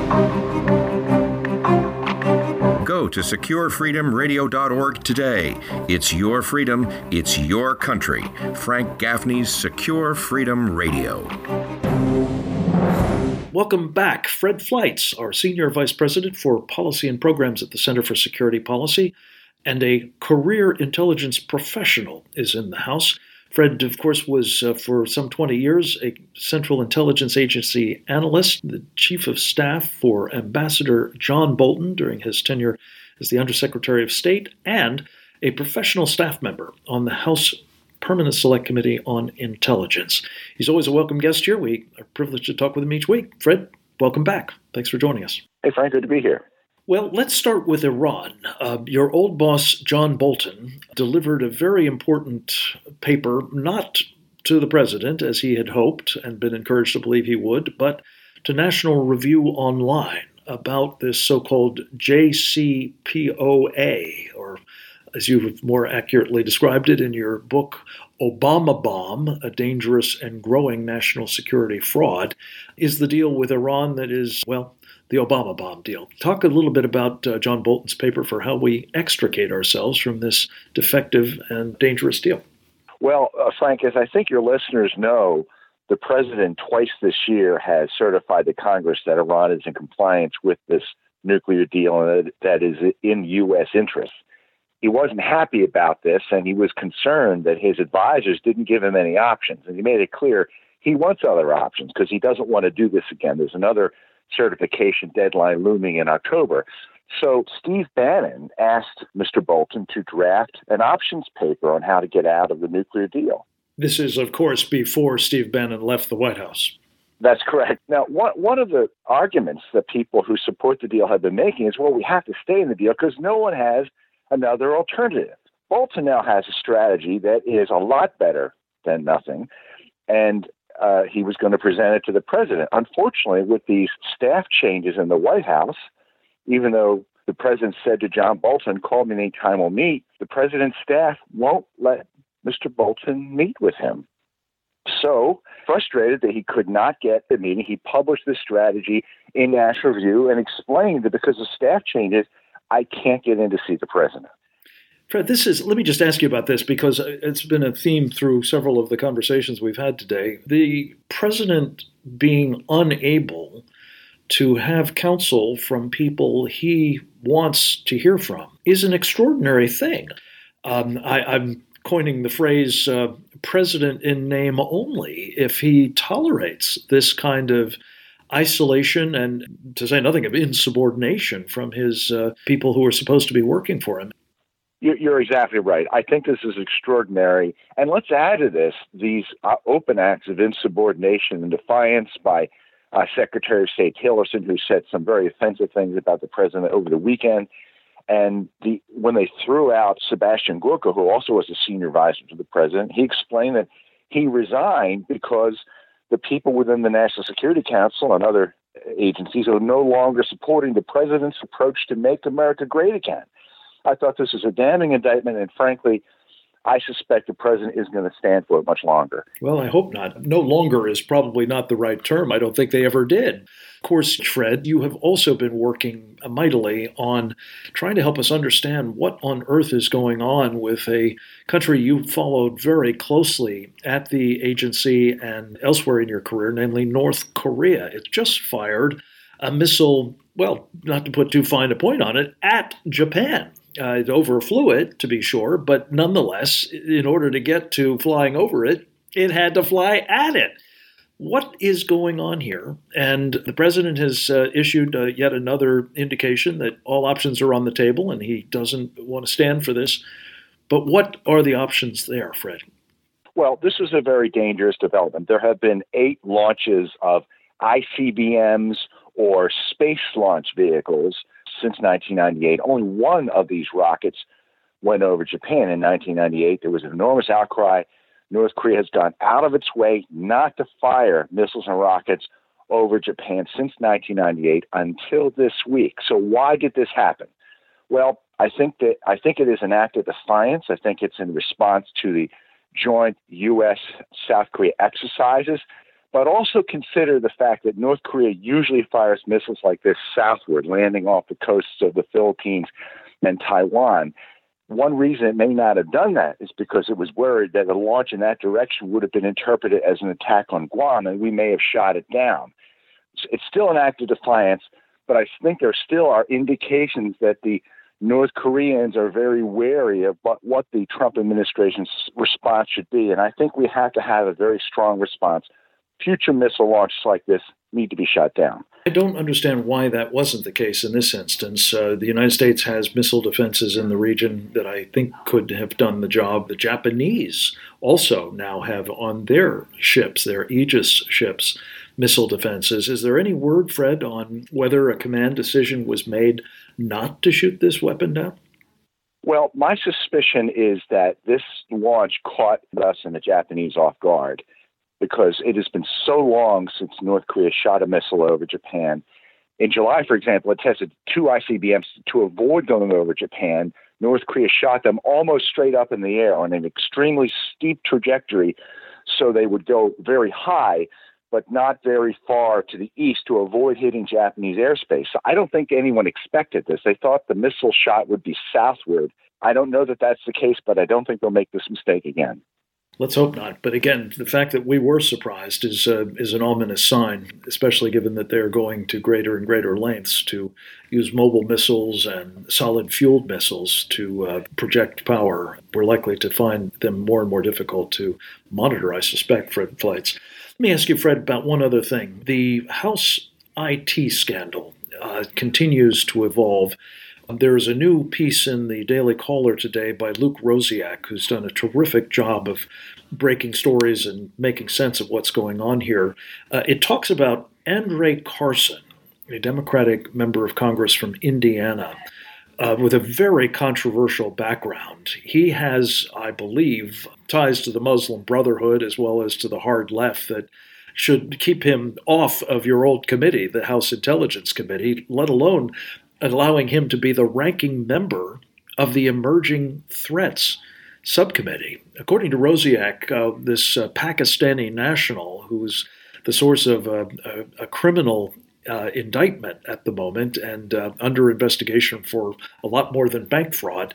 Go to securefreedomradio.org today. It's your freedom, it's your country. Frank Gaffney's Secure Freedom Radio. Welcome back. Fred Fleitz, our Senior Vice President for Policy and Programs at the Center for Security Policy, and a career intelligence professional is in the house. Fred, of course, was for some 20 years a Central Intelligence Agency analyst, the Chief of Staff for Ambassador John Bolton during his tenure as the Undersecretary of State, and a professional staff member on the House Permanent Select Committee on Intelligence. He's always a welcome guest here. We are privileged to talk with him each week. Fred, welcome back. Thanks for joining us. Hey, Frank, good to be here. Well, let's start with Iran. Your old boss, John Bolton, delivered a very important paper, not to the president, as he had hoped and been encouraged to believe he would, but to National Review Online about this so-called JCPOA, or as you've more accurately described it in your book, Obama Bomb, a dangerous and growing national security fraud, is the deal with Iran that is, well, the Obama bomb deal. Talk a little bit about John Bolton's paper for how we extricate ourselves from this defective and dangerous deal. Well, Frank, as I think your listeners know, the president twice this year has certified to Congress that Iran is in compliance with this nuclear deal and that is in U.S. interest. He wasn't happy about this, and he was concerned that his advisors didn't give him any options. And he made it clear he wants other options because he doesn't want to do this again. There's another certification deadline looming in October. So Steve Bannon asked Mr. Bolton to draft an options paper on how to get out of the nuclear deal. This is, of course, before Steve Bannon left the White House. That's correct. Now, one of the arguments that people who support the deal have been making is, well, we have to stay in the deal because no one has another alternative. Bolton now has a strategy that is a lot better than nothing, and he was going to present it to the president. Unfortunately, with these staff changes in the White House, even though the president said to John Bolton, call me anytime we'll meet, the president's staff won't let Mr. Bolton meet with him. So, frustrated that he could not get the meeting, he published this strategy in National Review and explained that because of staff changes, I can't get in to see the president. Fred, let me just ask you about this because it's been a theme through several of the conversations we've had today. The president being unable to have counsel from people he wants to hear from is an extraordinary thing. I'm coining the phrase president in name only if he tolerates this kind of isolation and, to say nothing of insubordination from his people who are supposed to be working for him. You're exactly right. I think this is extraordinary. And let's add to this these open acts of insubordination and defiance by Secretary of State Tillerson, who said some very offensive things about the president over the weekend. And when they threw out Sebastian Gorka, who also was a senior advisor to the president, he explained that he resigned because the people within the National Security Council and other agencies are no longer supporting the president's approach to make America great again. I thought this was a damning indictment, and frankly, I suspect the president isn't going to stand for it much longer. Well, I hope not. No longer is probably not the right term. I don't think they ever did. Of course, Fred, you have also been working mightily on trying to help us understand what on earth is going on with a country you followed very closely at the agency and elsewhere in your career, namely North Korea. It just fired a missile, well, not to put too fine a point on it, at Japan. It overflew it, to be sure, but nonetheless, in order to get to flying over it, it had to fly at it. What is going on here? And the president has issued yet another indication that all options are on the table and he doesn't want to stand for this. But what are the options there, Fred? Well, this is a very dangerous development. There have been 8 launches of ICBMs or space launch vehicles since 1998. Only one of these rockets went over Japan in 1998. There was an enormous outcry. North Korea has gone out of its way not to fire missiles and rockets over Japan since 1998 until this week. So why did this happen? Well, I think it is an act of defiance. I think it's in response to the joint U.S.-South Korea exercises. But also consider the fact that North Korea usually fires missiles like this southward, landing off the coasts of the Philippines and Taiwan. One reason it may not have done that is because it was worried that a launch in that direction would have been interpreted as an attack on Guam, and we may have shot it down. It's still an act of defiance, but I think there still are indications that the North Koreans are very wary of what the Trump administration's response should be, and I think we have to have a very strong response. Future missile launches like this need to be shot down. I don't understand why that wasn't the case in this instance. The United States has missile defenses in the region that I think could have done the job. The Japanese also now have on their ships, their Aegis ships, missile defenses. Is there any word, Fred, on whether a command decision was made not to shoot this weapon down? Well, my suspicion is that this launch caught us and the Japanese off guard, because it has been so long since North Korea shot a missile over Japan. In July, for example, it tested 2 ICBMs to avoid going over Japan. North Korea shot them almost straight up in the air on an extremely steep trajectory, so they would go very high, but not very far to the east to avoid hitting Japanese airspace. So I don't think anyone expected this. They thought the missile shot would be southward. I don't know that that's the case, but I don't think they'll make this mistake again. Let's hope not. But again, the fact that we were surprised is an ominous sign, especially given that they're going to greater and greater lengths to use mobile missiles and solid-fueled missiles to project power. We're likely to find them more and more difficult to monitor, I suspect, Fred Fleitz. Let me ask you, Fred, about one other thing. The House IT scandal continues to evolve. There is a new piece in the Daily Caller today by Luke Rosiak, who's done a terrific job of breaking stories and making sense of what's going on here. It talks about Andre Carson, a Democratic member of Congress from Indiana, with a very controversial background. He has, I believe, ties to the Muslim Brotherhood as well as to the hard left that should keep him off of your old committee, the House Intelligence Committee, let alone allowing him to be the ranking member of the Emerging Threats Subcommittee. According to Rosiak, this Pakistani national, who's the source of a criminal indictment at the moment and under investigation for a lot more than bank fraud,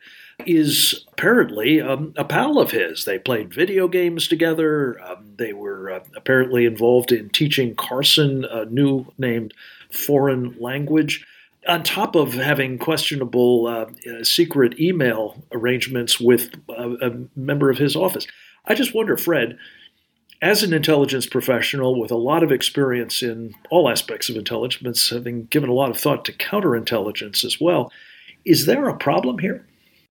is apparently a pal of his. They played video games together. They were apparently involved in teaching Carson a new named foreign language, on top of having questionable secret email arrangements with a member of his office. I just wonder, Fred, as an intelligence professional with a lot of experience in all aspects of intelligence, having given a lot of thought to counterintelligence as well, is there a problem here?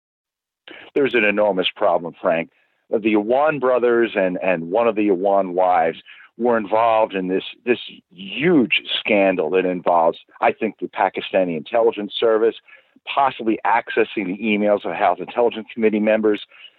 There's an enormous problem, Frank. The Awan brothers and one of the Awan wives were involved in this huge scandal that involves, I think, the Pakistani intelligence service, possibly accessing the emails of House Intelligence Committee members,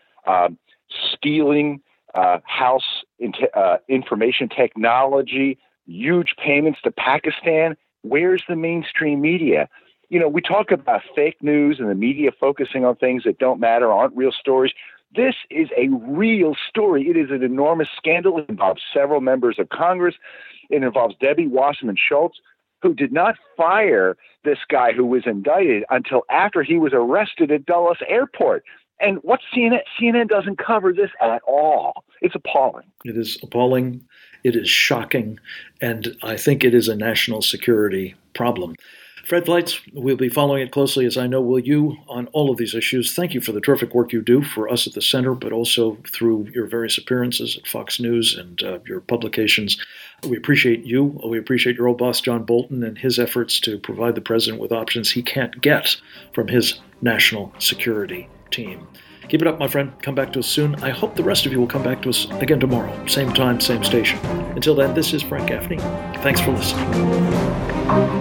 stealing House information technology, huge payments to Pakistan. Where's the mainstream media? You know, we talk about fake news and the media focusing on things that don't matter, aren't real stories. This is a real story. It is an enormous scandal. It involves several members of Congress. It involves Debbie Wasserman Schultz, who did not fire this guy who was indicted until after he was arrested at Dulles Airport. And what CNN doesn't cover this at all. It's appalling. It is appalling. It is shocking. And I think it is a national security problem. Fred Fleitz, we'll be following it closely, as I know will you, on all of these issues. Thank you for the terrific work you do for us at the Center, but also through your various appearances at Fox News and your publications. We appreciate you. We appreciate your old boss, John Bolton, and his efforts to provide the president with options he can't get from his national security team. Keep it up, my friend. Come back to us soon. I hope the rest of you will come back to us again tomorrow. Same time, same station. Until then, this is Frank Gaffney. Thanks for listening.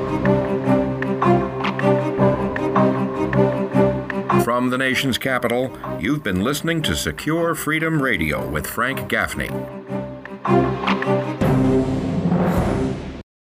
From the nation's capital, you've been listening to Secure Freedom Radio with Frank Gaffney.